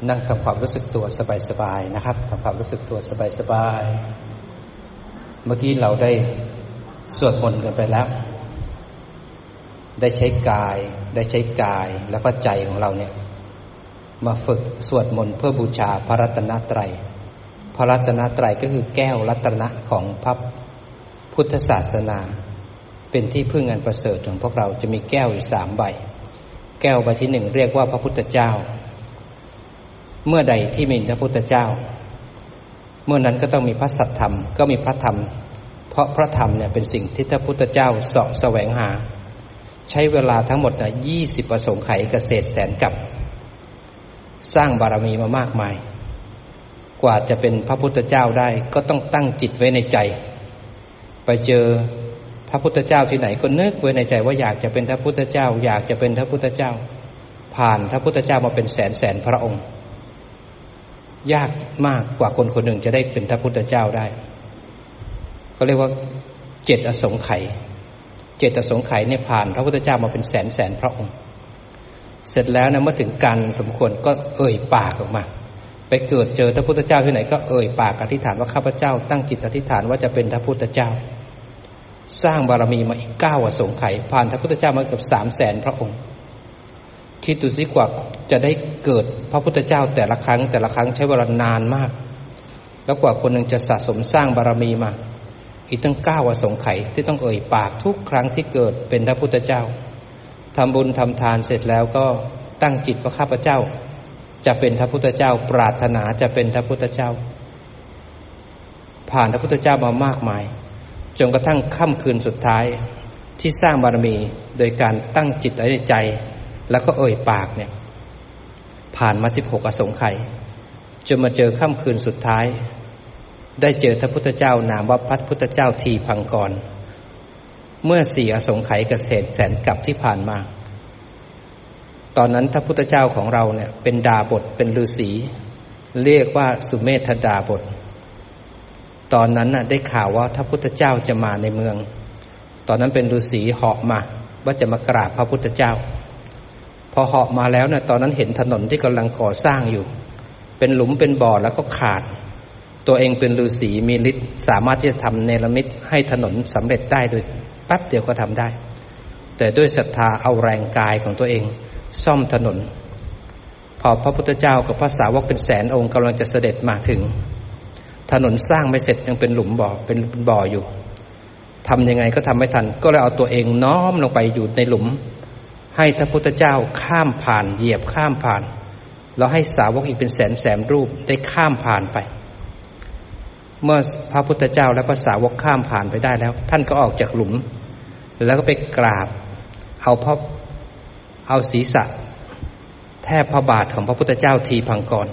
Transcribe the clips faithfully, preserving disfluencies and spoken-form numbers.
นั่งทำความรู้สึกตัวสบายๆนะครับทำความรู้สึกตัวสบายๆเมื่อกี้เราได้สวดมนต์กันไปแล้วได้ใช้กายได้ใช้กายแล้วก็ใจของเราเนี่ยมาฝึกสวดมนต์เพื่อบูชาพระรัตนตรัยพระรัตนตรัยก็คือแก้วรัตนะของพระพุทธศาสนาเป็นที่พึ่งอันประเสริฐของพวกเราจะมีแก้วอยู่สามใบแก้วใบที่หนึ่งเรียกว่าพระพุทธเจ้าเมื่อใดที่มีพระพุทธเจ้าเมื่อนั้นก็ต้องมีพระสัทธรรมก็มีพระธรรมเพราะพระธรรมเนี่ยเป็นสิ่งที่พระพุทธเจ้าเสาะแสวงหาใช้เวลาทั้งหมดนะยี่สิบอสงไขยเกษตรแสนกับสร้างบารมีมามากมายกว่าจะเป็นพระพุทธเจ้าได้ก็ต้องตั้งจิตไว้ในใจไปเจอพระพุทธเจ้าที่ไหนก็นึกไว้ในใจว่าอยากจะเป็นพระพุทธเจ้าอยากจะเป็นพระพุทธเจ้าผ่านพระพุทธเจ้ามาเป็นแสนแสนพระองค์ยากมากกว่าคนคนหนึ่งจะได้เป็นพระพุทธเจ้าได้เขาเรียกว่าเจ็ดอสงไขยเจ็ดอสงไขยเนี่ยผ่านพระพุทธเจ้ามาเป็นแสนแสนพระองค์เสร็จแล้วนะเมื่อถึงการสมควรก็เอ่ยปากออกมาไปเกิดเจอพระพุทธเจ้าที่ไหนก็เอ่ยปากอธิษฐานว่าข้าพเจ้าตั้งจิตอธิษฐานว่าจะเป็นพระพุทธเจ้าสร้างบารมีมาอีกเก้าอสงไขยผ่านพระพุทธเจ้ามาเกือบสามแสนพระองค์คิดดูสิกว่าจะได้เกิดพระพุทธเจ้าแต่ละครั้งแต่ละครั้งใช้เวลานานมากแล้วกว่าคนหนึ่งจะสะสมสร้างบารมีมาอีกตั้งเก้าอสงไขยที่ต้องเอ่ยปากทุกครั้งที่เกิดเป็นพระพุทธเจ้าทำบุญทำทานเสร็จแล้วก็ตั้งจิตว่าข้าพเจ้าจะเป็นพระพุทธเจ้าปรารถนาจะเป็นพระพุทธเจ้าผ่านพระพุทธเจ้ามามากมายจนกระทั่งค่ำคืนสุดท้ายที่สร้างบารมีโดยการตั้งจิตไว้ในใจแล้วก็เอ่ยปากเนี่ยผ่านมาสิบหกอสงไขยจนมาเจอค่ำคืนสุดท้ายได้เจอพระพุทธเจ้านามว่าพระพุทธเจ้าทีพังกรเมื่อสี่อสงไขยเกษตรแสนกับที่ผ่านมาตอนนั้นพระพุทธเจ้าของเราเนี่ยเป็นดาบทเป็นฤาษีเรียกว่าสุเมธดาบทตอนนั้นน่ะได้ข่าวว่าพระพุทธเจ้าจะมาในเมืองตอนนั้นเป็นฤาษีเหาะมาว่าจะมากราบพระพุทธเจ้าพอเหาะมาแล้วเนี่ยตอนนั้นเห็นถนนที่กำลังก่อสร้างอยู่เป็นหลุมเป็นบ่อแล้วก็ขาดตัวเองเป็นฤาษีมีฤทธิ์สามารถที่จะทำเนรมิตให้ถนนสำเร็จได้โดยแป๊บเดียวก็ทำได้แต่ด้วยศรัทธาเอาแรงกายของตัวเองซ่อมถนนพอพระพุทธเจ้ากับพระสาวกเป็นแสนองค์กำลังจะเสด็จมาถึงถนนสร้างไม่เสร็จยังเป็นหลุมบ่อเป็นบ่ออยู่ทำยังไงก็ทำไม่ทันก็เลยเอาตัวเองน้อมลงไปอยู่ในหลุมให้พระพุทธเจ้าข้ามผ่านเหยียบข้ามผ่านแล้วให้สาวกอีกเป็นแสนแสนรูปได้ข้ามผ่านไปเมื่อพระพุทธเจ้าและพระสาวกข้ามผ่านไปได้แล้วท่านก็ออกจากหลุมแล้วก็ไปกราบเอาพระเอาศีรษะแทบพระบาทของพระพุทธเจ้าทีพังกร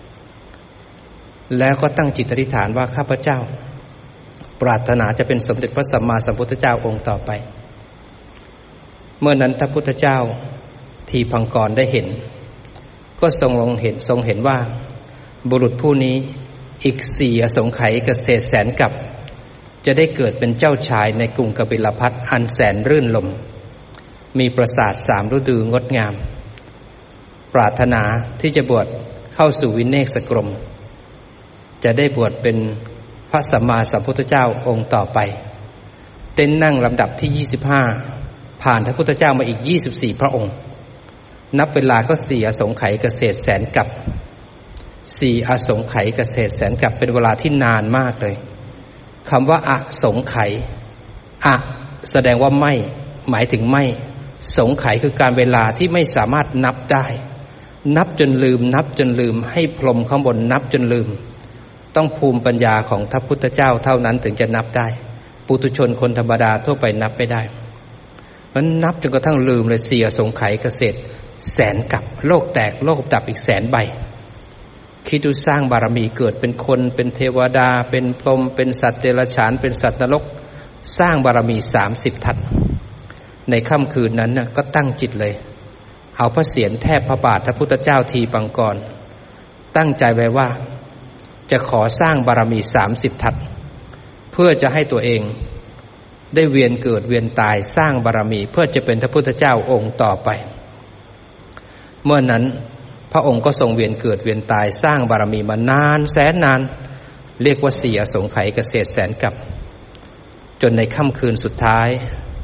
แล้วก็ตั้งจิตอธิษฐานว่าข้าพเจ้าปรารถนาจะเป็นสมเด็จพระสัมมาสัมพุทธเจ้าองค์ต่อไปเมื่อนั้นพระพุทธเจ้าทีพังกรได้เห็นก็ทรงลงเห็นทรงเห็นว่าบุรุษผู้นี้อีกสี่อสงไขยเกษตรแสนกับจะได้เกิดเป็นเจ้าชายในกรุงกบิลพัสดุอันแสนรื่นรมมีปราสาทสามฤดูงดงามปรารถนาที่จะบวชเข้าสู่วิเนกสกรมจะได้บวชเป็นพระสัมมาสัมพุทธเจ้าองค์ต่อไปเต้นนั่งลำดับที่ยี่สิบห้าผ่านพระพุทธเจ้ามาอีกยี่สิบสี่พระองค์นับเวลาก็สี่อสงไขยเกษตรแสนกับสี่อสงไขยเกษตรแสนกับเป็นเวลาที่นานมากเลยคำว่าอสงไขยอะแสดงว่าไม่หมายถึงไม่สงไขยคือการเวลาที่ไม่สามารถนับได้นับจนลืมนับจนลืมให้พรหมข้างบนนับจนลืมต้องภูมิปัญญาของพระพุทธเจ้าเท่านั้นถึงจะนับได้ปุถุชนคนธรรมดาทั่วไปนับไม่ได้มันนับจนกระทั่งลืมเลยสี่อสงไขยเกษตรแสนกับโลกแตกโลกดับอีกแสนใบคิดดูสร้างบารมีเกิดเป็นคนเป็นเทวดาเป็นพรหมเป็นสัตว์เดรัจฉานเป็นสัตว์นรกสร้างบารมีสามสิบทัศในค่ำคืนนั้นน่ะก็ตั้งจิตเลยเอาพระเศียรแทบพระบาทพระพุทธเจ้าทีปังกรตั้งใจไว้ว่าจะขอสร้างบารมีสามสิบทัศเพื่อจะให้ตัวเองได้เวียนเกิดเวียนตายสร้างบารมีเพื่อจะเป็นพระพุทธเจ้าองค์ต่อไปเมื่อนั้นพพระองค์ก็ทรงเวียนเกิดเวียนตายสร้างบารมีมานานแสนนานเรียกว่าสี่อสงไขยเกษตรแสนกับจนในค่ำคืนสุดท้าย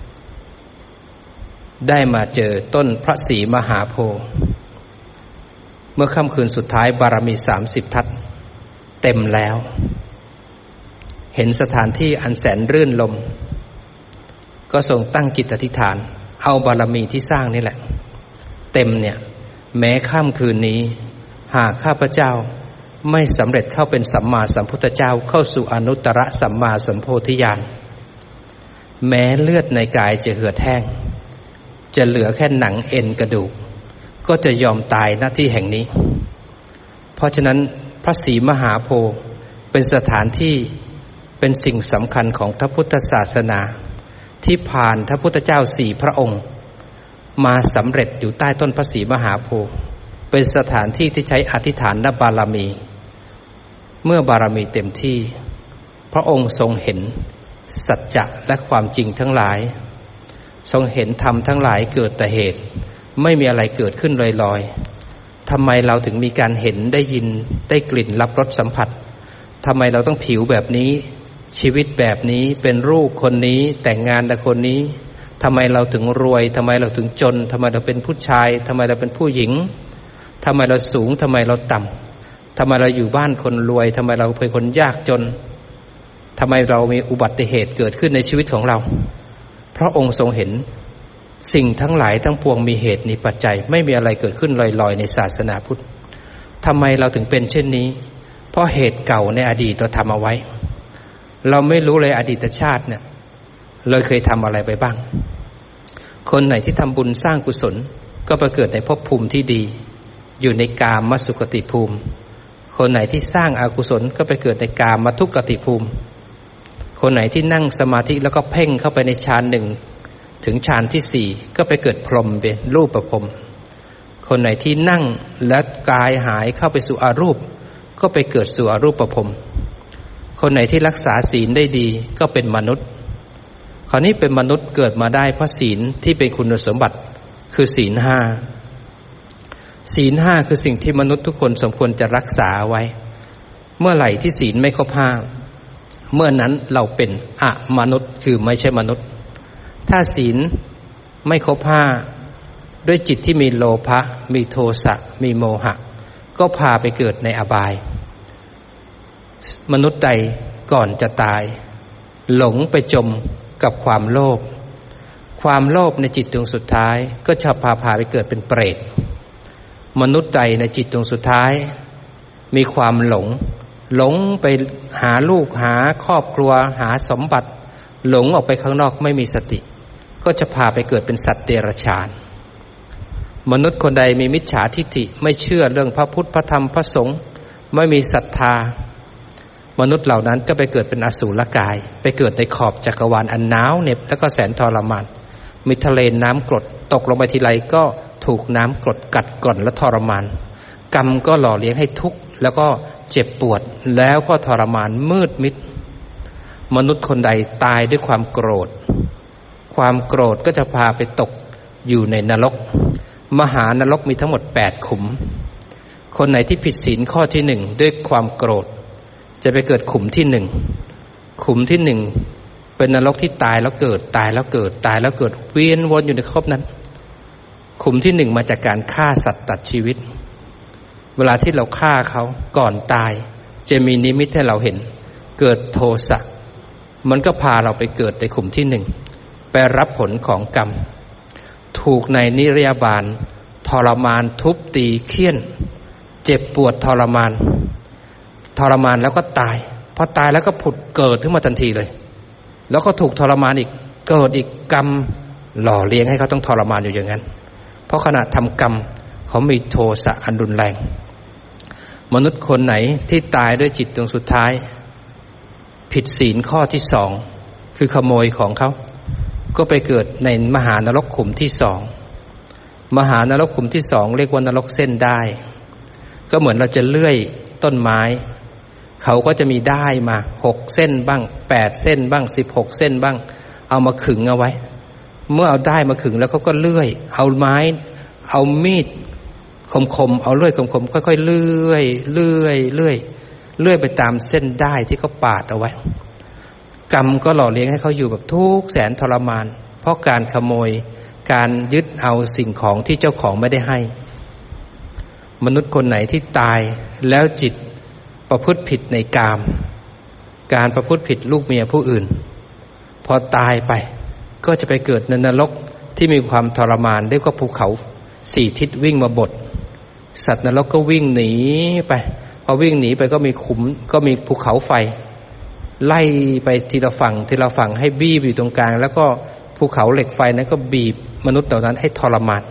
ได้มาเจอต้นพระศรีมหาโพธิ์เมื่อค่ำคืนสุดท้ายบารมีสามสิบทัศน์เต็มแล้วเห็นสถานที่อันแสนรื่นรมก็ทรงตั้งจิตอธิษฐานเอาบารมีที่สร้างนี่แหละเต็มเนี่ยแม้ค่ำคืนนี้หากข้าพเจ้าไม่สำเร็จเข้าเป็นสัมมาสัมพุทธเจ้าเข้าสู่อนุตตรสัมมาสัมโพธิญาณแม้เลือดในกายจะเหือดแห้งจะเหลือแค่หนังเอ็นกระดูกก็จะยอมตายณที่แห่งนี้เพราะฉะนั้นพระศรีมหาโพธิ์เป็นสถานที่เป็นสิ่งสำคัญของพระพุทธศาสนาที่ผ่านพระพุทธเจ้าสี่พระองค์มาสำเร็จอยู่ใต้ต้นพระศรีมหาโพธิ์เป็นสถานที่ที่ใช้อธิษฐานบารมีเมื่อบารมีเต็มที่พระองค์ทรงเห็นสัจจะและความจริงทั้งหลายทรงเห็นธรรมทั้งหลายเกิดแต่เหตุไม่มีอะไรเกิดขึ้นลอยๆทำไมเราถึงมีการเห็นได้ยินได้กลิ่นรับรสสัมผัสทำไมเราต้องผิวแบบนี้ชีวิตแบบนี้เป็นลูกคนนี้แต่งงานกับคนนี้ทำไมเราถึงรวยทำไมเราถึงจนทำไมเราเป็นผู้ชายทำไมเราเป็นผู้หญิงทำไมเราสูงทำไมเราต่ำทำไมเราอยู่บ้านคนรวยทำไมเราเป็นคนยากจนทำไมเรามีอุบัติเหตุเกิดขึ้นในชีวิตของเราพระองค์ทรงเห็นสิ่งทั้งหลายทั้งปวงมีเหตุมีปัจจัยไม่มีอะไรเกิดขึ้นลอยๆในศาสนาพุทธทำไมเราถึงเป็นเช่นนี้เพราะเหตุเก่าในอดีตเราทำเอาไว้เราไม่รู้เลยอดีตชาติเนี่ยเลยเคยทำอะไรไปบ้างคนไหนที่ทำบุญสร้างกุศลก็ไปเกิดในภพภูมิที่ดีอยู่ในกามสุขติภูมิคนไหนที่สร้างอกุศลก็ไปเกิดในกามทุกขติภูมิคนไหนที่นั่งสมาธิแล้วก็เพ่งเข้าไปในฌานหนึ่งถึงฌานที่สี่ก็ไปเกิดพรหมเป็นรูปประพรหมคนไหนที่นั่งและกายหายเข้าไปสู่อรูปก็ไปเกิดสู่อรูปประพรหมคนไหนที่รักษาศีลได้ดีก็เป็นมนุษย์คราวนี้เป็นมนุษย์เกิดมาได้เพราะศีลที่เป็นคุณสมบัติคือศีลห้าศีลห้าคือสิ่งที่มนุษย์ทุกคนสมควรจะรักษาไว้เมื่อไหร่ที่ศีลไม่ครบห้าเมื่อนั้นเราเป็นอมนุษย์คือไม่ใช่มนุษย์ถ้าศีลไม่ครบห้าด้วยจิตที่มีโลภะมีโทสะมีโมหะก็พาไปเกิดในอบายมนุษย์ใดก่อนจะตายหลงไปจมกับความโลภความโลภในจิตดวงสุดท้ายก็จะพาพาไปเกิดเป็นเปรตมนุษย์ใดในจิตดวงสุดท้ายมีความหลงหลงไปหาลูกหาครอบครัวหาสมบัติหลงออกไปข้างนอกไม่มีสติก็จะพาไปเกิดเป็นสัตว์เดรัจฉานมนุษย์คนใดมีมิจฉาทิฏฐิไม่เชื่อเรื่องพระพุทธพระธรรมพระสงฆ์ไม่มีศรัทธามนุษย์เหล่านั้นก็ไปเกิดเป็นอสูรกายไปเกิดในขอบจักรวาลอันหนาวเหน็บแล้วก็แสนทรมานมีทะเลน้ำกรดตกลงไปทีไรก็ถูกน้ำกรดกัดกร่อนและทรมานกรรมก็หล่อเลี้ยงให้ทุกข์แล้วก็เจ็บปวดแล้วก็ทรมานมืดมิดมนุษย์คนใดตายด้วยความโกรธความโกรธก็จะพาไปตกอยู่ในนรกมหานรกมีทั้งหมดแปดขุมคนไหนที่ผิดศีลข้อที่หนึ่งด้วยความโกรธจะไปเกิดขุมที่หนึ่งขุมที่หนึ่งเป็นนรกที่ตายแล้วเกิดตายแล้วเกิดตายแล้วเกิดเวียนวนอยู่ในภพนั้นขุมที่หนึ่งมาจากการฆ่าสัตว์ตัดชีวิตเวลาที่เราฆ่าเขาก่อนตายจะมีนิมิตให้เราเห็นเกิดโทสะมันก็พาเราไปเกิดในขุมที่หนึ่งไปรับผลของกรรมถูกในนิรยาบาลทรมานทุบตีเฆี่ยนเจ็บปวดทรมานทรมานแล้วก็ตายพอตายแล้วก็ผุดเกิดขึ้นมาทันทีเลยแล้วก็ถูกทรมานอีกเกิดอีกกรรมหล่อเลี้ยงให้เขาต้องทรมานอยู่อย่างนั้นเพราะขณะทำกรรมเขามีโทสะอันรุนแรงมนุษย์คนไหนที่ตายด้วยจิตดวงสุดท้ายผิดศีลข้อที่สองคือขโมยของเขาก็ไปเกิดในมหานรกขุมที่สองมหานรกขุมที่สองเรียกว่านรกเส้นได้ก็เหมือนเราจะเลื่อยต้นไม้เขาก็จะมีด้ายมาหกเส้นบ้างแปดเส้นบ้างสิบหกเส้นบ้างเอามาขึงเอาไว้เมื่อเอาด้ายมาขึงแล้วเขาก็เลื่อยเอาไม้เอามีดคมๆเอาเลื่อยคมๆค่อยๆเลื่อยเลื่อยเลื่อยเลื่อยไปตามเส้นด้ายที่เขาปาดเอาไว้กรรมก็หล่อเลี้ยงให้เขาอยู่แบบทุกข์แสนทรมานเพราะการขโมยการยึดเอาสิ่งของที่เจ้าของไม่ได้ให้มนุษย์คนไหนที่ตายแล้วจิตประพฤติผิดในกามการประพฤติผิดลูกเมียผู้อื่นพอตายไปก็จะไปเกิดในนรกที่มีความทรมานเรียกว่าภูเขาสี่ทิศวิ่งมาบดสัตว์นรกก็วิ่งหนีไปพอวิ่งหนีไปก็มีขุมก็มีภูเขาไฟไล่ไปทีละฝั่งทีละฝั่งให้บี้อยู่ตรงกลางแล้วก็ภูเขาเหล็กไฟนั้นก็บีบมนุษย์เหล่านั้นให้ทรมาน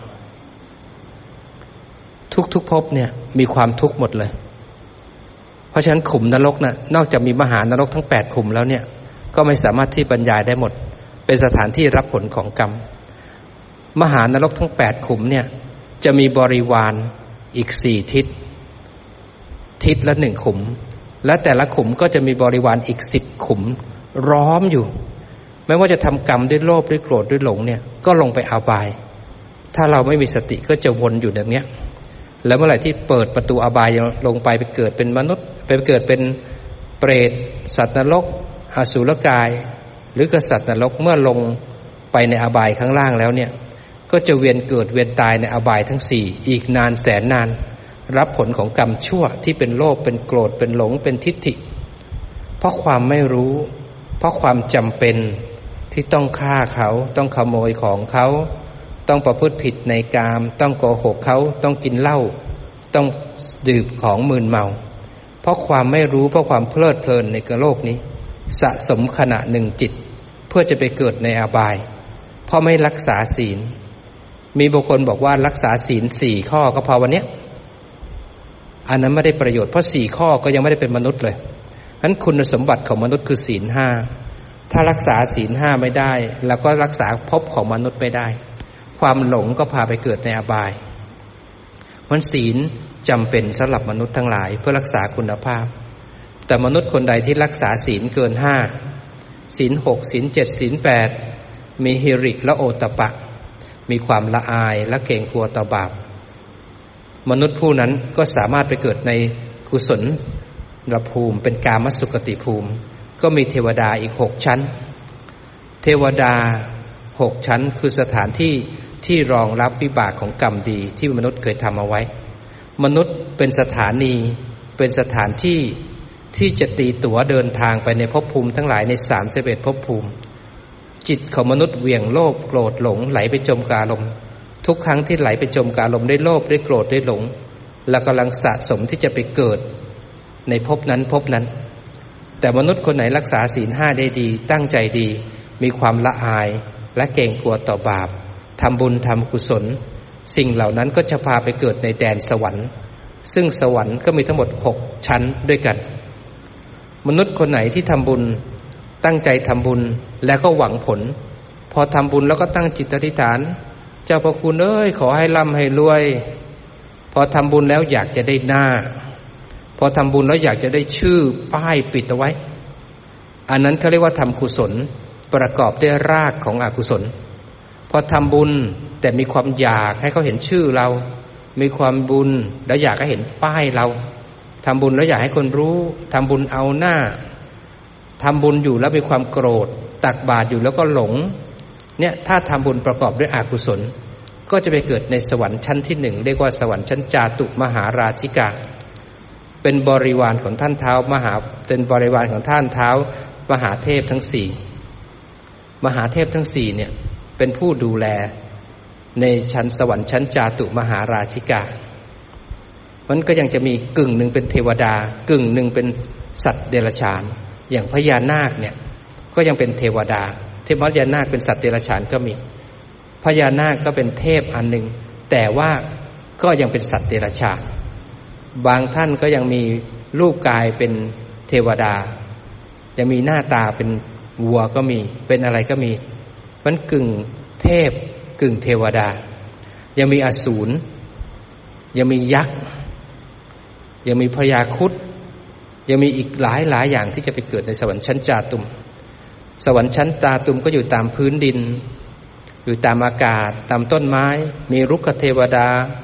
ทุกๆภพเนี่ยมีความทุกข์หมดเลยเพราะฉะนั้นขุมนรกน่ะนอกจากมีมหานรกทั้งแปดขุมแล้วเนี่ยก็ไม่สามารถที่บรรยายได้หมดเป็นสถานที่รับผลของกรรมมหานรกทั้งแปดขุมเนี่ยจะมีบริวารอีกสี่ทิศทิศละหนึ่งขุมและแต่ละขุมก็จะมีบริวารอีกสิบขุมล้อมอยู่ไม่ว่าจะทำกรรมด้วยโลภด้วยโกรธด้วยหลงเนี่ยก็ลงไปอบายถ้าเราไม่มีสติก็จะวนอยู่อย่างเนี้ยแล้วเมื่อไหร่ที่เปิดประตูอบายลงไปไปเกิดเป็นมนุษย์ไปเกิดเป็นเปรตสัตว์นรกอสุรกายหรือกษัตริย์นรกเมื่อลงไปในอบายข้างล่างแล้วเนี่ยก็จะเวียนเกิดเวียนตายในอบายทั้งสี่อีกนานแสนนานรับผลของกรรมชั่วที่เป็นโลภเป็นโกรธเป็นหลงเป็นทิฏฐิเพราะความไม่รู้เพราะความจำเป็นที่ต้องฆ่าเขาต้องขโมยของเขาต้องประพฤติผิดในกามต้องโกหกเขาต้องกินเหล้าต้องดื่มของมึนเมาเพราะความไม่รู้เพราะความเพลิดเพลินในโลกนี้สะสมขณะหนึ่งจิตเพื่อจะไปเกิดในอบายเพราะไม่รักษาศีลมีบางคนบอกว่ารักษาศีลสี่ข้อก็พอวันนี้อันนั้นไม่ได้ประโยชน์เพราะสี่ข้อก็ยังไม่ได้เป็นมนุษย์เลยฉะนั้นคุณสมบัติของมนุษย์คือศีลห้าถ้ารักษาศีลห้าไม่ได้แล้วก็รักษาภพของมนุษย์ไม่ได้ความหลงก็พาไปเกิดในอบายมันศีลจำเป็นสำหรับมนุษย์ทั้งหลายเพื่อรักษาคุณภาพแต่มนุษย์คนใดที่รักษาศีลเกินห้าศีลหกศีลเจ็ดศีลแปดมีหิริและโอตตัปปะมีความละอายและเกรงกลัวต่อบาปมนุษย์ผู้นั้นก็สามารถไปเกิดในกุศลภูมิเป็นกามสุขติภูมิก็มีเทวดาอีกหกชั้นเทวดาหกชั้นคือสถานที่ที่รองรับวิบากของกรรมดีที่มนุษย์เคยทำเอาไว้มนุษย์เป็นสถานีเป็นสถานที่ที่จะตีตั๋วเดินทางไปในภพภูมิทั้งหลายในสามสิบเอ็ดภพภูมิจิตของมนุษย์เหวี่ยงโลภโกรธหลงไหลไปจมกับอารมณ์ทุกครั้งที่ไหลไปจมกับอารมณ์ได้โลภได้โกรธได้หลงและกำลังสะสมที่จะไปเกิดในภพนั้นภพนั้นแต่มนุษย์คนไหนรักษาศีลห้าได้ดีตั้งใจดีมีความละอายและเกรงกลัวต่อบาปทำบุญทำกุศลสิ่งเหล่านั้นก็จะพาไปเกิดในแดนสวรรค์ซึ่งสวรรค์ก็มีทั้งหมดหกชั้นด้วยกันมนุษย์คนไหนที่ทำบุญตั้งใจทำบุญแล้วก็หวังผลพอทำบุญแล้วก็ตั้งจิตอธิษฐานเจ้าพระคุณเอ้ยขอให้ร่ำให้รวยพอทำบุญแล้วอยากจะได้หน้าพอทำบุญแล้วอยากจะได้ชื่อป้ายปิดเอาไว้อันนั้นเขาเรียกว่าทำกุศลประกอบด้วยรากของอกุศลพอทำบุญแต่มีความอยากให้เขาเห็นชื่อเรามีความบุญแล้วอยากให้เห็นป้ายเราทำบุญแล้วอยากให้คนรู้ทำบุญเอาหน้าทำบุญอยู่แล้วมีความโกรธตักบาตรอยู่แล้วก็หลงเนี่ยถ้าทำบุญประกอบด้วยอกุศลก็จะไปเกิดในสวรรค์ชั้นที่หนึ่งเรียกว่าสวรรค์ชั้นจาตุมหาราชิกาเป็นบริวารของท่านเท้ามหาเป็นบริวารของท่านเท้ามหาเทพทั้งสี่มหาเทพทั้งสี่เนี่ยเป็นผู้ดูแลในชั้นสวรรค์ชั้นจาตุมหาราชิกามันก็ยังจะมีกึ่งหนึ่งเป็นเทวดากึ่งหนึ่งเป็นสัตว์เดรัจฉานอย่างพญานาคเนี่ยก็ยังเป็นเทวดาเทพพญานาคเป็นสัตว์เดรัจฉานก็มีพญานาคก็เป็นเทพอันหนึ่งแต่ว่าก็ยังเป็นสัตว์เดรัจฉานบางท่านก็ยังมีรูปกายเป็นเทวดายังมีหน้าตาเป็นวัวก็มีเป็นอะไรก็มีมันกึ่งเทพกึ่งเทวดายังมีอสูรยังมียักษ์ยังมีพญาครุฑยังมีอีกหลายหลายอย่างที่จะไปเกิดในสวรรค์ชั้นจาตุมสวรรค์ชั้นจาตุมก็อยู่ตามพื้นดินอยู่ตามอากาศตามต้นไม้มีรุกขเทวดาพ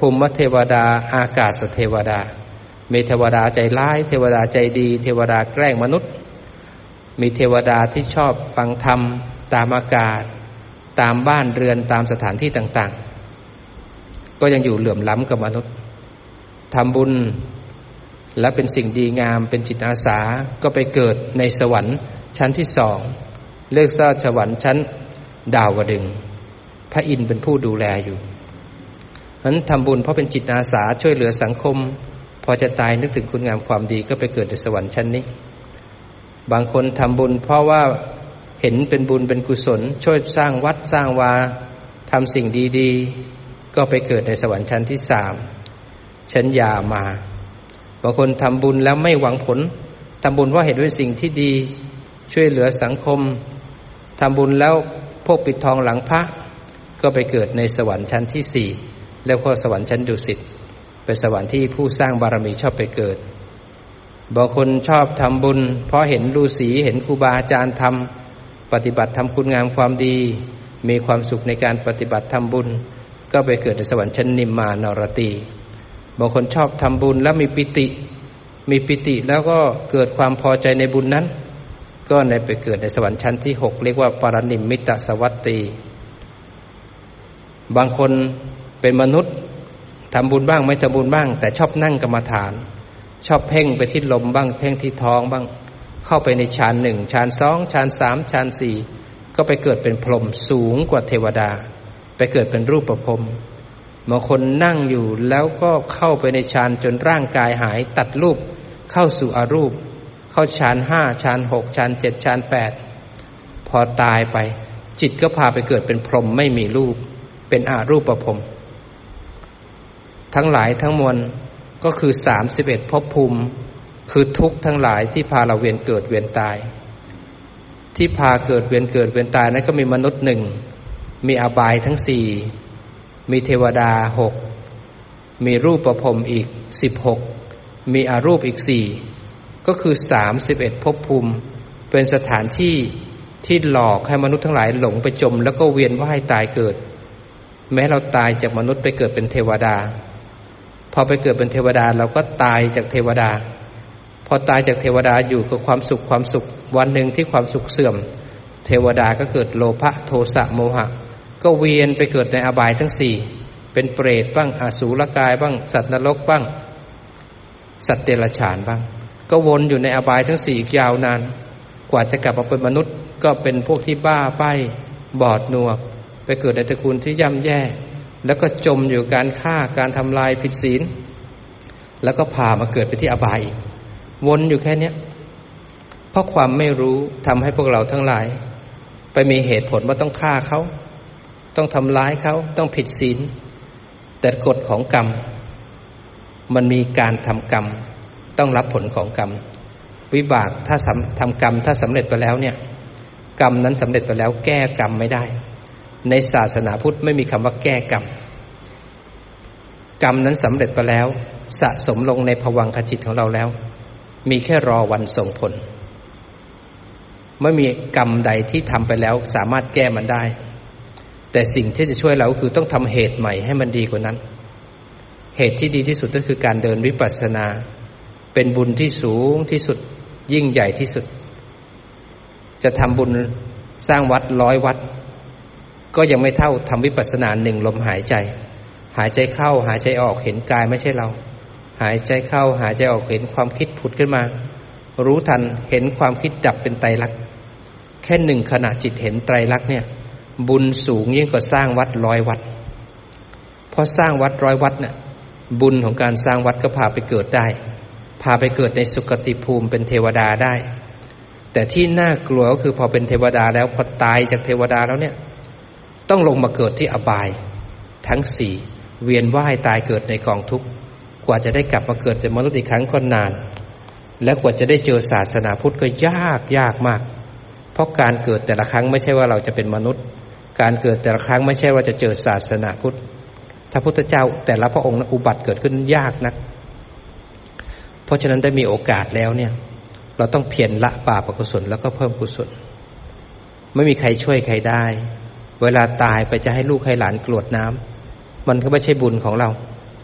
ภูมิเทวดาอากาศเทวดามีเทวดาใจร้ายเทวดาใจดีเทวดาแกล้งมนุษย์มีเทวดาที่ชอบฟังธรรมตามอากาศตามบ้านเรือนตามสถานที่ต่างๆก็ยังอยู่เหลื่อมล้ำกับมนุษย์ทำบุญและเป็นสิ่งดีงามเป็นจิตอาสาก็ไปเกิดในสวรรค์ชั้นที่สองเรียกว่าสวรรค์ชั้นดาวดึงส์พระอินทร์เป็นผู้ดูแลอยู่นั้นทำบุญเพราะเป็นจิตอาสาช่วยเหลือสังคมพอจะตายนึกถึงคุณงามความดีก็ไปเกิดในสวรรค์ชั้นนี้บางคนทำบุญเพราะว่าเห็นเป็นบุญเป็นกุศลช่วยสร้างวัดสร้างวาทำสิ่งดีๆก็ไปเกิดในสวรรค์ชั้นที่สามชั้นยามาบางคนทำบุญแล้วไม่หวังผลทำบุญว่าเห็นเป็นสิ่งที่ดีช่วยเหลือสังคมทำบุญแล้วพวกปิดทองหลังพระก็ไปเกิดในสวรรค์ชั้นที่สี่แล้วก็สวรรค์ชั้นดุสิตเป็นสวรรค์ที่ผู้สร้างบารมีชอบไปเกิดบางคนชอบทำบุญเพราะเห็นฤาษีเห็นครูบาอาจารย์ทำปฏิบัติทำคุณงามความดีมีความสุขในการปฏิบัติทำบุญก็ไปเกิดในสวรรค์ชั้นนิมมานรตีบางคนชอบทำบุญแล้วมีปิติมีปิติแล้วก็เกิดความพอใจในบุญนั้นก็ในไปเกิดในสวรรค์ชั้นที่หกเรียกว่าปรนิมมิตสวัตตีบางคนเป็นมนุษย์ทำบุญบ้างไม่ทำบุญบ้างแต่ชอบนั่งกรรมฐานชอบเพ่งไปที่ลมบ้างเพ่งที่ท้องบ้างเข้าไปในฌานหนึ่งฌานสองฌานสามฌานสี่ก็ไปเกิดเป็นพรหมสูงกว่าเทวดาไปเกิดเป็นรูปพรหมบางคนนั่งอยู่แล้วก็เข้าไปในฌานจนร่างกายหายตัดรูปเข้าสู่อรูปเข้าฌานห้าฌานหกฌานเจ็ดฌานแปดพอตายไปจิตก็พาไปเกิดเป็นพรหมไม่มีรูปเป็นอรูปพรหมทั้งหลายทั้งมวลก็คือสามสิบเอ็ดภพภูมิคือทุกข์ทั้งหลายที่พาเราเวียนเกิดเวียนตายที่พาเกิดเวียนเกิดเวียนตายนั้นก็มีมนุษย์หนึ่งมีอบายทั้งสี่มีเทวดาหกมีรูปพรหมอีกสิบหกมีอรูปอีกสี่ก็คือสามสิบเอ็ดภพภูมิเป็นสถานที่ที่หลอกให้มนุษย์ทั้งหลายหลงไปจมแล้วก็เวียนว่ายตายเกิดแม้เราตายจากมนุษย์ไปเกิดเป็นเทวดาพอไปเกิดเป็นเทวดาเราก็ตายจากเทวดาพอตายจากเทวดาอยู่กับความสุขความสุขวันหนึ่งที่ความสุขเสื่อมเทวดาก็เกิดโลภะโทสะโมหะก็เวียนไปเกิดในอบายทั้งสี่เป็นเปรตบ้างอสูรกายบ้างสัตว์นรกบ้างสัตว์เดรัจฉานบ้างก็วนอยู่ในอบายทั้งสี่ยาวนานกว่าจะกลับมาเป็นมนุษย์ก็เป็นพวกที่บ้าใบ้บอดหนวกไปเกิดในตระกูลที่ย่ำแย่แล้วก็จมอยู่การฆ่าการทำลายผิดศีลแล้วก็พามาเกิดไปที่อบายอีกวนอยู่แค่นี้เพราะความไม่รู้ทำให้พวกเราทั้งหลายไปมีเหตุผลว่าต้องฆ่าเขาต้องทำร้ายเขาต้องผิดศีลแต่กฎของกรรมมันมีการทำกรรมต้องรับผลของกรรมวิบากถ้าทำกรรมถ้าสำเร็จไปแล้วเนี่ยกรรมนั้นสำเร็จไปแล้วแก้กรรมไม่ได้ในศาสนาพุทธไม่มีคำว่าแก้กรรมกรรมนั้นสำเร็จไปแล้วสะสมลงในภวังคจิตของเราแล้วมีแค่รอวันส่งผลไม่มีกรรมใดที่ทำไปแล้วสามารถแก้มันได้แต่สิ่งที่จะช่วยเราคือต้องทำเหตุใหม่ให้มันดีกว่านั้นเหตุที่ดีที่สุดก็คือการเดินวิปัสสนาเป็นบุญที่สูงที่สุดยิ่งใหญ่ที่สุดจะทำบุญสร้างวัดร้อยวัดก็ยังไม่เท่าทำวิปัสสนาหนึ่งลมหายใจหายใจเข้าหายใจออกเห็นกายไม่ใช่เราหายใจเข้าหายใจออกเห็นความคิดผุดขึ้นมารู้ทันเห็นความคิดดับเป็นไตรลักษณ์แค่หนึ่งขณะจิตเห็นไตรลักษณ์เนี่ยบุญสูงยิ่งกว่าสร้างวัดร้อยวัดเพราะสร้างวัดร้อยวัดเนี่ยบุญของการสร้างวัดก็พาไปเกิดได้พาไปเกิดในสุคติภูมิเป็นเทวดาได้แต่ที่น่ากลัวก็คือพอเป็นเทวดาแล้วพอตายจากเทวดาแล้วเนี่ยต้องลงมาเกิดที่อบายทั้งสี่เวียนว่ายตายเกิดในกองทุกข์กว่าจะได้กลับมาเกิดเป็นมนุษย์อีกครั้งก็นานและกว่าจะได้เจอศาสนาพุทธก็ยากยากมากเพราะการเกิดแต่ละครั้งไม่ใช่ว่าเราจะเป็นมนุษย์การเกิดแต่ละครั้งไม่ใช่ว่าจะเจอศาสนาพุทธถ้าพุทธเจ้าแต่ละพระองค์อุบัติเกิดขึ้นยากนักเพราะฉะนั้นได้มีโอกาสแล้วเนี่ยเราต้องเพียรละบาปอกุศลแล้วก็เพิ่มกุศลไม่มีใครช่วยใครได้เวลาตายไปจะให้ลูกให้หลานกรวดน้ำมันก็ไม่ใช่บุญของเรา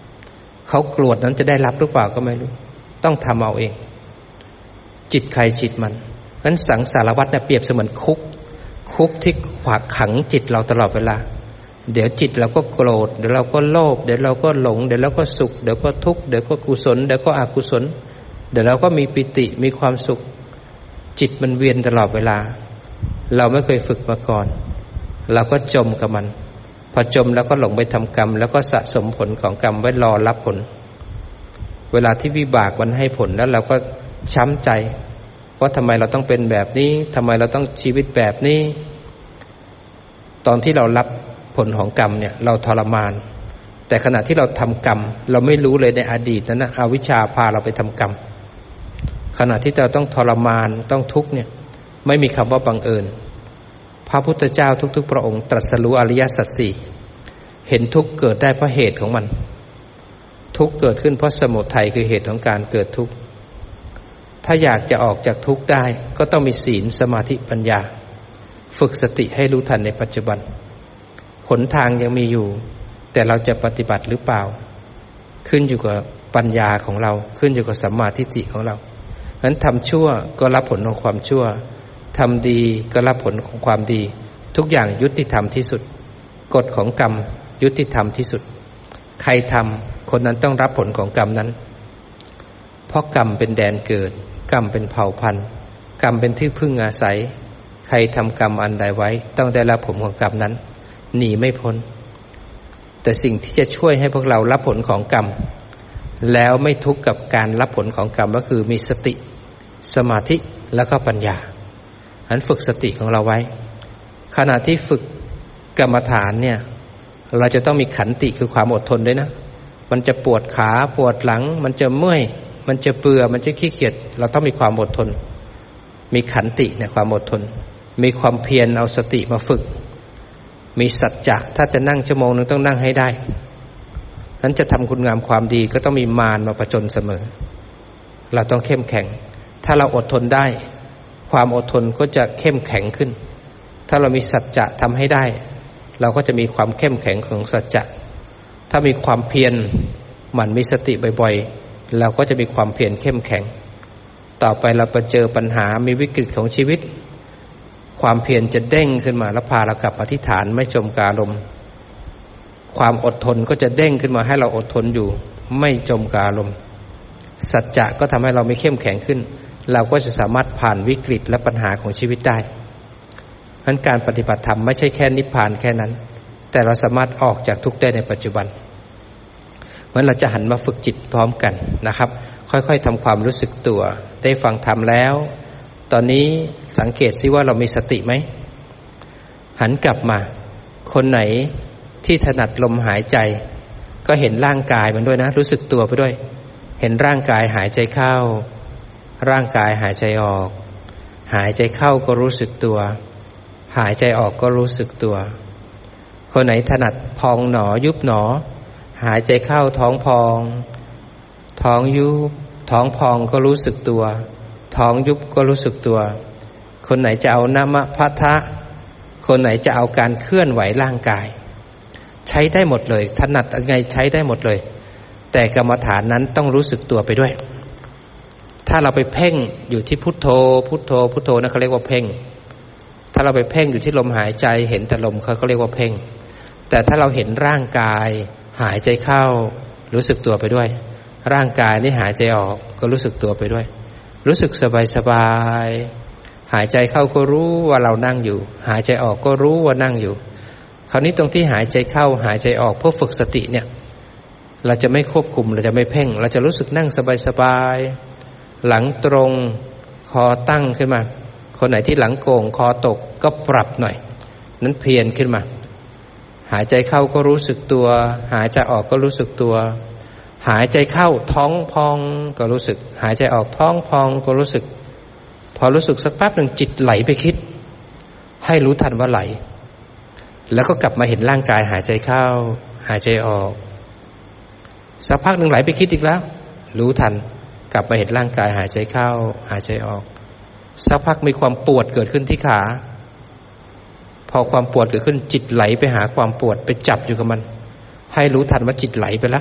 เขาโกรธนั้นจะได้รับหรือเปล่าก็ไม่รู้ต้องทำเอาเองจิตใครจิตมันนั้นสังสารวัฏเนี่ยเปรียบเสมือนคุกคุกที่ขวางขังจิตเราตลอดเวลาเดี๋ยวจิตเราก็โกรธเดี๋ยวเราก็โลภเดี๋ยวเราก็หลงเดี๋ยวเราก็สุขเดี๋ยวก็ทุกข์เดี๋ยวก็กุศลเดี๋ยวก็อกุศลเดี๋ยวเราก็มีปิติมีความสุขจิตมันเวียนตลอดเวลาเราไม่เคยฝึกมาก่อนเราก็จมกับมันพอจมแล้วก็หลงไปทำกรรมแล้วก็สะสมผลของกรรมไว้รอรับผลเวลาที่วิบากมันให้ผลแล้วเราก็ช้ำใจว่าทำไมเราต้องเป็นแบบนี้ทำไมเราต้องชีวิตแบบนี้ตอนที่เรารับผลของกรรมเนี่ยเราทรมานแต่ขณะที่เราทำกรรมเราไม่รู้เลยในอดีตนั้นนะอวิชชาพาเราไปทำกรรมขณะที่เราต้องทรมานต้องทุกข์เนี่ยไม่มีคำว่าบังเอิญพระพุทธเจ้าทุกๆพระองค์ตรัสรู้อริยสัจสี่เห็นทุกข์เกิดได้เพราะเหตุของมันทุกข์เกิดขึ้นเพราะสมุทัยคือเหตุของการเกิดทุกข์ถ้าอยากจะออกจากทุกข์ได้ก็ต้องมีศีลสมาธิปัญญาฝึกสติให้รู้ทันในปัจจุบันหนทางยังมีอยู่แต่เราจะปฏิบัติหรือเปล่าขึ้นอยู่กับปัญญาของเราขึ้นอยู่กับสัมมาทิฏฐิของเราฉะนั้นทำชั่วก็รับผลของความชั่วทำดีก็รับผลของความดีทุกอย่างยุติธรรมที่สุดกฎของกรรมยุติธรรมที่สุดใครทำคนนั้นต้องรับผลของกรรมนั้นเพราะกรรมเป็นแดนเกิดกรรมเป็นเผ่าพันธุ์กรรมเป็นที่พึ่งอาศัยใครทำกรรมอันใดไว้ต้องได้รับผลของกรรมนั้นหนีไม่พ้นแต่สิ่งที่จะช่วยให้พวกเรารับผลของกรรมแล้วไม่ทุกข์กับการรับผลของกรรมก็คือมีสติสมาธิแล้วก็ปัญญาอันฝึกสติของเราไว้ขณะที่ฝึกกรรมฐานเนี่ยเราจะต้องมีขันติคือความอดทนด้วยนะมันจะปวดขาปวดหลังมันจะเมื่อยมันจะเบื่อมันจะขี้เกียจเราต้องมีความอดทนมีขันติเนี่ยความอดทนมีความเพียรเอาสติมาฝึกมีสัจจะถ้าจะนั่งชั่วโมงนึงต้องนั่งให้ได้นั้นจะทำคุณงามความดีก็ต้องมีมารมาประจนเสมอเราต้องเข้มแข็งถ้าเราอดทนได้ความอดทนก็จะเข้มแข็งขึ้นถ้าเรามีสัจจะทำให้ได้เราก็จะมีความเข้มแข็งของสัจจะถ้ามีความเพียรหมั่นมีสติบ่อยๆเราก็จะมีความเพียรเข้มแข็งต่อไปเราไปเจอปัญหามีวิกฤตของชีวิตความเพียรจะเด้งขึ้นมาแล้วพาเรากลับอธิษฐานไม่จมกาลมความอดทนก็จะเด้งขึ้นมาให้เราอดทนอยู่ไม่จมกาลมสัจจะก็ทำให้เราไม่เข้มแข็งขึ้นเราก็จะสามารถผ่านวิกฤตและปัญหาของชีวิตได้เพราะฉะนั้นการปฏิบัติธรรมไม่ใช่แค่นิพพานแค่นั้นแต่เราสามารถออกจากทุกข์ได้ในปัจจุบันเพราะฉะนั้นเราจะหันมาฝึกจิตพร้อมกันนะครับค่อยๆทำความรู้สึกตัวได้ฟังธรรมแล้วตอนนี้สังเกตซิว่าเรามีสติไหมหันกลับมาคนไหนที่ถนัดลมหายใจก็เห็นร่างกายมันด้วยนะรู้สึกตัวไปด้วยเห็นร่างกายหายใจเข้าร่างกายหายใจออกหายใจเข้าก็รู้สึกตัวหายใจออกก็รู้สึกตัวคนไหนถนัดพองหนอยุบหนอหายใจเข้าท้องพองท้องยุบท้องพองก็รู้สึกตัวท้องยุบก็รู้สึกตัวคนไหนจะเอานามพัทธะคนไหนจะเอาการเคลื่อนไหวร่างกายใช้ได้หมดเลยถนัดยังไงใช้ได้หมดเลยแต่กรรมฐานนั้นต้องรู้สึกตัวไปด้วยถ้าเราไปเพ่งอยู่ที่พุทโธพุทโธพุทโธนะเขาเรียกว่าเพ่งถ้าเราไปเพ่งอยู่ที่ลมหายใจเห็นแต่ลมเขาเขาเรียกว่าเพ่งแต่ถ้าเราเห็นร่างกายหายใจเข้ารู้สึกตัวไปด้วยร่างกายนี่หายใจออกก็รู้สึกตัวไปด้วยรู้สึกสบายสบายหายใจเข้าก็รู้ว่าเรานั่งอยู่หายใจออกก็รู้ว่านั่งอยู่คราวนี้ตรงที่หายใจเข้าหายใจออกเพื่อฝึกสติเนี่ยเราจะไม่ควบคุมเราจะไม่เพ่งเราจะรู้สึกนั่งสบายสบายหลังตรงคอตั้งขึ้นมาคนไหนที่หลังโก่งคอตกก็ปรับหน่อยนั้นเพียรขึ้นมาหายใจเข้าก็รู้สึกตัวหายใจออกก็รู้สึกตัวหายใจเข้าท้องพองก็รู้สึกหายใจออกท้องพองก็รู้สึกพอรู้สึกสักแป๊บหนึ่งจิตไหลไปคิดให้รู้ทันว่าไหลแล้วก็กลับมาเห็นร่างกายหายใจเข้าหายใจออกสักพักหนึ่งไหลไปคิดอีกแล้วรู้ทันกลับมาเห็นร่างกายหายใจเข้าหายใจออกสักพักมีความปวดเกิดขึ้นที่ขาพอความปวดเกิดขึ้นจิตไหลไปหาความปวดไปจับอยู่กับมันให้รู้ทันว่าจิตไหลไปแล้ว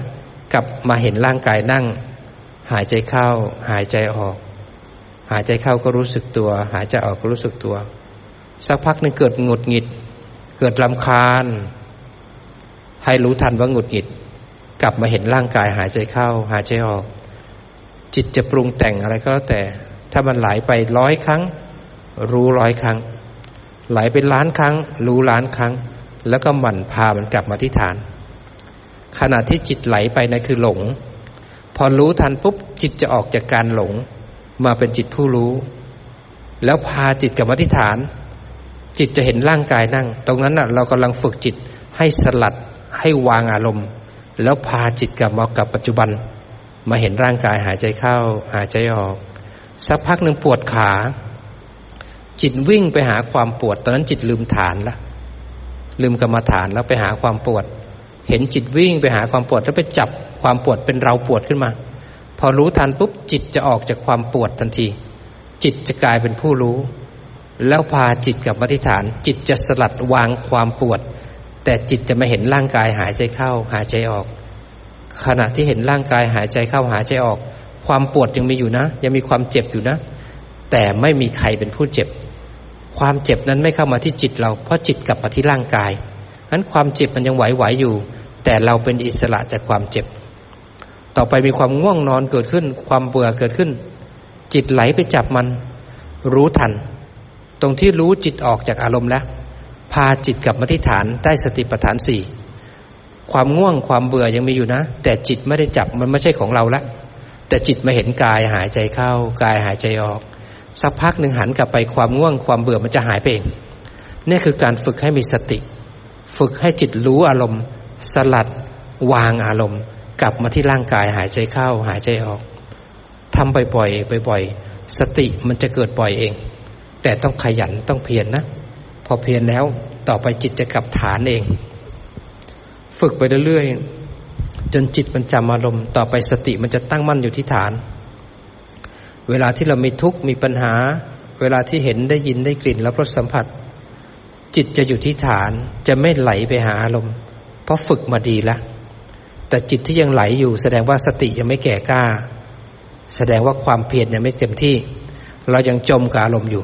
กลับมาเห็นร่างกายนั่งหายใจเข้าหายใจออกหายใจเข้าก็รู้สึกตัวหายใจออกก็รู้สึกตัวสักพักนึงเกิดหงุดหงิดเกิดรำคาญให้รู้ทันว่าหงุดหงิดกลับมาเห็นร่างกายหายใจเข้าหายใจออกจิตจะปรุงแต่งอะไรก็แล้วแต่ถ้ามันไหลไปร้อยครั้งรู้ร้อยครั้งไหลไปล้านครั้งรู้ล้านครั้งแล้วก็หมั่นพามันกลับมาที่ฐานขณะที่จิตไหลไปนั่นคือหลงพอรู้ทันปุ๊บจิตจะออกจากการหลงมาเป็นจิตผู้รู้แล้วพาจิตกลับมาที่ฐานจิตจะเห็นร่างกายนั่งตรงนั้นน่ะเรากำลังฝึกจิตให้สลัดให้วางอารมณ์แล้วพาจิตกลับมากับปัจจุบันมาเห็นร่างกายหายใจเข้าหายใจออกสักพักหนึ่งปวดขาจิตวิ่งไปหาความปวดตอนนั้นจิตลืมฐานละลืมกรรมฐานแล้วไปหาความปวดเห็นจิตวิ่งไปหาความปวดแล้วไปจับความปวดเป็นเราปวดขึ้นมาพอรู้ทันปุ๊บจิตจะออกจากความปวดทันทีจิตจะกลายเป็นผู้รู้แล้วพาจิตกลับมาที่ฐานจิตจะสลัดวางความปวดแต่จิตจะไม่เห็นร่างกายหายใจเข้าหายใจออกขณะที่เห็นร่างกายหายใจเข้าหายใจออกความปวดยังมีอยู่นะยังมีความเจ็บอยู่นะแต่ไม่มีใครเป็นผู้เจ็บความเจ็บนั้นไม่เข้ามาที่จิตเราเพราะจิตกลับมาที่ร่างกายนั้นความเจ็บมันยังไหวๆอยู่แต่เราเป็นอิสระจากความเจ็บต่อไปมีความง่วงนอนเกิดขึ้นความเบื่อเกิดขึ้นจิตไหลไปจับมันรู้ทันตรงที่รู้จิตออกจากอารมณ์แล้วพาจิตกลับมาที่ฐานได้สติปัฏฐานสี่ความง่วงความเบื่อยังมีอยู่นะแต่จิตไม่ได้จับมันไม่ใช่ของเราละแต่จิตมาเห็นกายหายใจเข้ากายหายใจออกสักพักหนึ่งหันกลับไปความง่วงความเบื่อมันจะหายไปเองนี่คือการฝึกให้มีสติฝึกให้จิตรู้อารมณ์สลัดวางอารมณ์กลับมาที่ร่างกายหายใจเข้าหายใจออกทำบ่อยๆบ่อยๆสติมันจะเกิดบ่อยเองแต่ต้องขยันต้องเพียร น, นะพอเพียรแล้วต่อไปจิตจะกลับฐานเองฝึกไปเรื่อยๆจนจิตมันจำอารมณ์ต่อไปสติมันจะตั้งมั่นอยู่ที่ฐานเวลาที่เรามีทุกข์มีปัญหาเวลาที่เห็นได้ยินได้กลิ่นรับรสสัมผัสจิตจะอยู่ที่ฐานจะไม่ไหลไปหาอารมณ์เพราะฝึกมาดีแล้วแต่จิตที่ยังไหลอยู่แสดงว่าสติยังไม่แก่กล้าแสดงว่าความเพียรยังไม่เต็มที่เรายังจมกับอารมณ์อยู่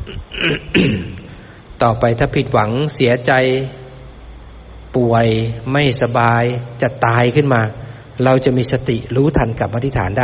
ต่อไปถ้าผิดหวังเสียใจป่วยไม่สบายจะตายขึ้นมาเราจะมีสติรู้ทันกลับมาที่ฐานได้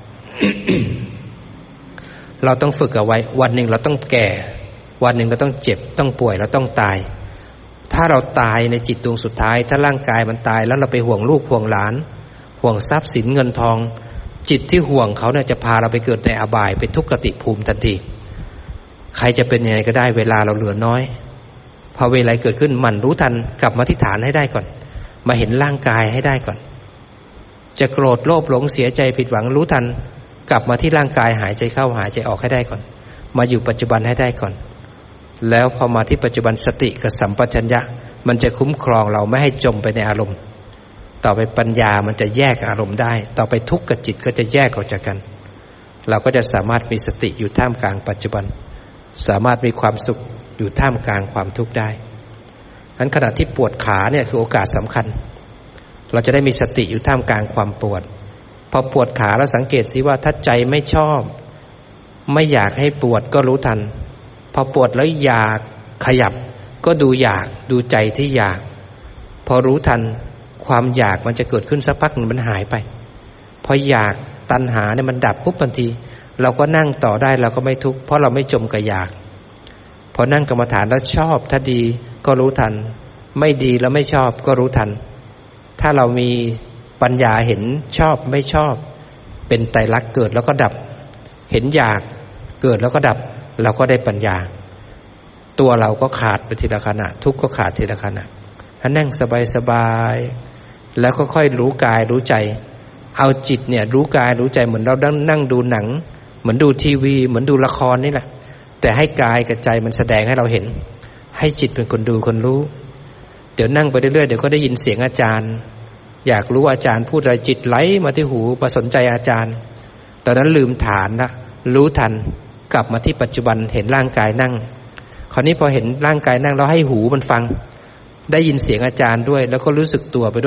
เราต้องฝึกเอาไว้วันหนึ่งเราต้องแก่วันหนึ่งเราต้องเจ็บต้องป่วยเราต้องตายถ้าเราตายในจิตดวงสุดท้ายถ้าร่างกายมันตายแล้วเราไปห่วงลูกห่วงหลานห่วงทรัพย์สินเงินทองจิตที่ห่วงเขาเนี่ยจะพาเราไปเกิดในอบายเป็นทุกขติภูมิทันทีใครจะเป็นยังไงก็ได้เวลาเราเหลือน้อยพอเวลาเกิดขึ้นหมั่นรู้ทันกลับมาที่ฐานให้ได้ก่อนมาเห็นร่างกายให้ได้ก่อนจะโกรธโลภหลงเสียใจผิดหวังรู้ทันกลับมาที่ร่างกายหายใจเข้าหายใจออกให้ได้ก่อนมาอยู่ปัจจุบันให้ได้ก่อนแล้วพอมาที่ปัจจุบันสติกับสัมปชัญญะมันจะคุ้มครองเราไม่ให้จมไปในอารมณ์ต่อไปปัญญามันจะแยกอารมณ์ได้ต่อไปทุกข์กับจิตก็จะแยกออกจากกันเราก็จะสามารถมีสติอยู่ท่ามกลางปัจจุบันสามารถมีความสุขอยู่ท่ามกลางความทุกข์ได้งั้นขณะที่ปวดขาเนี่ยคือโอกาสสำคัญเราจะได้มีสติอยู่ท่ามกลางความปวดพอปวดขาเราสังเกตสิว่าถ้าใจไม่ชอบไม่อยากให้ปวดก็รู้ทันพอปวดแล้วอยากขยับก็ดูอยากดูใจที่อยากพอรู้ทันความอยากมันจะเกิดขึ้นสักพักหนึ่งมันหายไปพออยากตัณหาเนี่ยมันดับปุ๊บทันทีเราก็นั่งต่อได้เราก็ไม่ทุกข์เพราะเราไม่จมกับอยากพอนั่งกรรมฐานแล้วชอบถ้าดีก็รู้ทันไม่ดีแล้วไม่ชอบก็รู้ทันถ้าเรามีปัญญาเห็นชอบไม่ชอบเป็นไตรลักษณ์เกิดแล้วก็ดับเห็นอยากเกิดแล้วก็ดับเราก็ได้ปัญญาตัวเราก็ขาดไปทีละขณะทุกข์ก็ขาดทีละขณะถ้านั่งสบายๆแล้วก็ค่อยรู้กายรู้ใจเอาจิตเนี่ยรู้กายรู้ใจเหมือนเรานั่งดูหนังเหมือนดูทีวีเหมือนดูละครนี่แหละแต่ให้กายกับใจมันแสดงให้เราเห็นให้จิตเป็นคนดูคนรู้เดี๋ยวนั่งไปเรื่อยๆเดี๋ยวก็ได้ยินเสียงอาจารย์อยากรู้อาจารย์พูดอะไรจิตไหลมาที่หูมาสนใจอาจารย์ตอนนั้นลืมฐานละรู้ทันกลับมาที่ปัจจุบันเห็นร่างกายนั่งคราวนี้พอเห็นร่างกายนั่งเราให้หูมันฟังได้ยินเสียงอาจารย์ด้วยแล้วก็รู้สึกตัวไปด้วย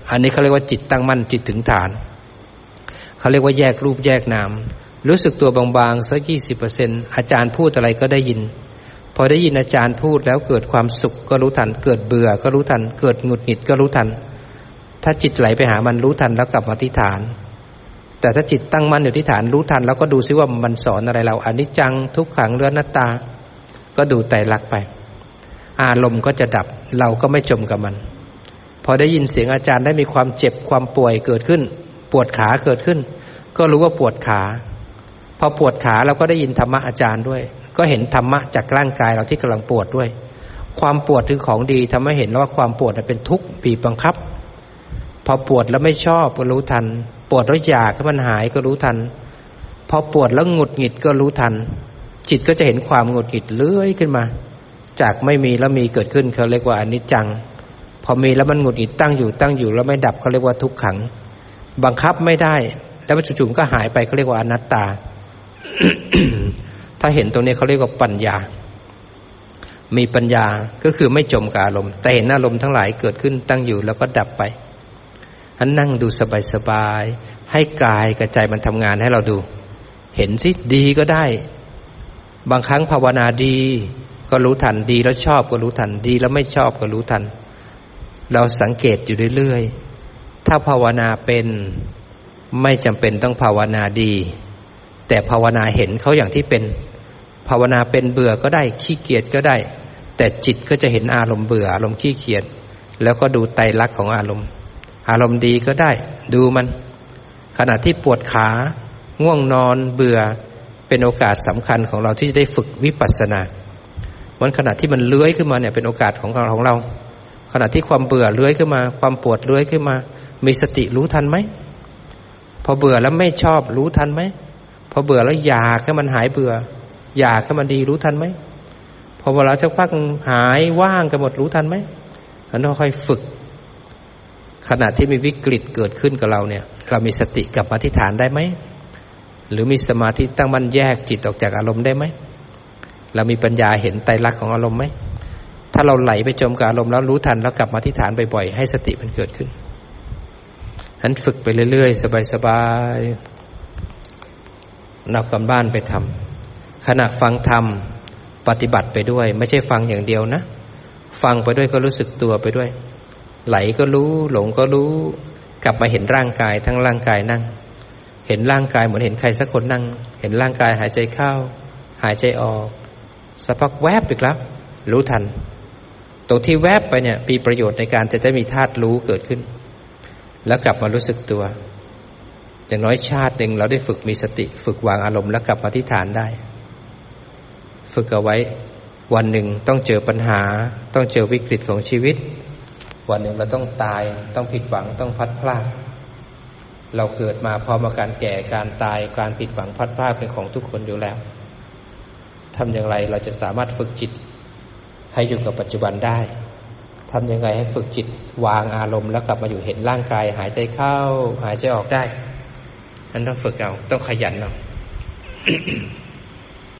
อันนี้เขาเรียกว่าจิตตั้งมั่นจิตถึงฐานเขาเรียกว่าแยกรูปแยกนามรู้สึกตัวบางๆสัก ยี่สิบเปอร์เซ็นต์ อาจารย์พูดอะไรก็ได้ยินพอได้ยินอาจารย์พูดแล้วเกิดความสุขก็รู้ทันเกิดเบื่อก็รู้ทันเกิดหงุดหงิดก็รู้ทันถ้าจิตไหลไปหามันรู้ทันแล้วกลับมาที่ฐานแต่ถ้าจิตตั้งมั่นอยู่ที่ฐานรู้ทันแล้วก็ดูซิว่ามันสอนอะไรเราอนิจจังทุกขังอนัตตาก็ดูไตรลักษณ์ไปอารมณ์ก็จะดับเราก็ไม่จมกับมันพอได้ยินเสียงอาจารย์ได้มีความเจ็บความป่วยเกิดขึ้นปวดขาเกิดขึ้นก็รู้ว่าปวดขาพอปวดขาเราก็ได้ยินธรรมะอาจารย์ด้วยก็เห็นธรรมะจากร่างกายเราที่กำลังปวดด้วยความปวดคือของดีทำให้เห็นว่าความปวดเป็นทุกข์บีบบังคับพอปวดแล้วไม่ชอบก็รู้ทันปวดแล้วอยากให้มันหายก็รู้ทันพอปวดแล้วหงุดหงิดก็รู้ทันจิตก็จะเห็นความหงุดหงิดเลื้อยขึ้นมาจากไม่มีแล้วมีเกิดขึ้นเขาเรียกว่าอนิจจังพอมีแล้วมันหงุดหงิดตั้งอยู่ตั้งอยู่แล้วไม่ดับเขาเรียกว่าทุกขังบังคับไม่ได้แล้วมันจู่ๆก็หายไปเขาเรียกว่าอนัตตา ถ้าเห็นตรงนี้เขาเรียกว่าปัญญามีปัญญาก็คือไม่จมกับอารมณ์แต่เห็นอารมณ์ทั้งหลายเกิดขึ้นตั้งอยู่แล้วก็ดับไปอันนั่งดูสบายๆให้กายกับใจมันทำงานให้เราดูเห็นสิดีก็ได้บางครั้งภาวนาดีก็รู้ทันดีแล้วชอบก็รู้ทันดีแล้วไม่ชอบก็รู้ทันเราสังเกตอยู่เรื่อยๆถ้าภาวนาเป็นไม่จำเป็นต้องภาวนาดีแต่ภาวนาเห็นเขาอย่างที่เป็นภาวนาเป็นเบื่อก็ได้ขี้เกียจก็ได้แต่จิตก็จะเห็นอารมณ์เบื่ออารมณ์ขี้เกียจแล้วก็ดูไตรลักษณ์ของอารมณ์อารมณ์ดีก็ได้ดูมันขณะที่ปวดขาง่วงนอนเบื่อเป็นโอกาสสำคัญของเราที่จะได้ฝึกวิปัสสนาวันขณะที่มันเลื้อยขึ้นมาเนี่ยเป็นโอกาสของเราของเราขณะที่ความเบื่อเลื้อยขึ้นมาความปวดเลื้อยขึ้นมามีสติรู้ทันไหมพอเบื่อแล้วไม่ชอบรู้ทันไหมพอเบื่อแล้วอยากให้มันหายเบื่ออยากให้มันดีรู้ทันไหมพอเวลาจะพักหายว่างกันหมดรู้ทันไหมแล้วเราค่อยฝึกขณะที่มีวิกฤตเกิดขึ้นกับเราเนี่ยเรามีสติกลับมาที่ฐานได้ไหมหรือมีสมาธิตั้งมั่นแยกจิตออกจากอารมณ์ได้ไหมเรามีปัญญาเห็นไตรลักษณ์ของอารมณ์ไหมถ้าเราไหลไปจมกับอารมณ์แล้วรู้ทันแล้วกลับมาที่ฐานบ่อยๆให้สติมันเกิดขึ้นฉันฝึกไปเรื่อยๆสบายๆนอกกันบ้านไปทำขณะฟังธรรมปฏิบัติไปด้วยไม่ใช่ฟังอย่างเดียวนะฟังไปด้วยก็รู้สึกตัวไปด้วยไหลก็รู้หลงก็รู้กลับมาเห็นร่างกายทั้งร่างกายนั่งเห็นร่างกายเหมือนเห็นใครสักคนนั่งเห็นร่างกายหายใจเข้าหายใจออกสักพักแวบอีกแล้วรู้ทันตรงที่แวบไปเนี่ยมีประโยชน์ในการจะได้มีธาตุรู้เกิดขึ้นแล้วกลับมารู้สึกตัวอย่างน้อยชาติหนึ่งเราได้ฝึกมีสติฝึกวางอารมณ์แล้วกลับมาที่ฐานได้ฝึกเอาไว้วันหนึ่งต้องเจอปัญหาต้องเจอวิกฤตของชีวิตวันหนึ่งเราต้องตายต้องผิดหวังต้องพลัดพรากเราเกิดมาพร้อมกับการแก่การตายการผิดหวังพลัดพรากเป็นของทุกคนอยู่แล้วทำอย่างไรเราจะสามารถฝึกจิตให้อยู่กับปัจจุบันได้ทำยังไงให้ฝึกจิตวางอารมณ์แล้วกลับมาอยู่เห็นร่างกายหายใจเข้าหายใจออกได้นั้นต้องฝึกเอาต้องขยันเอา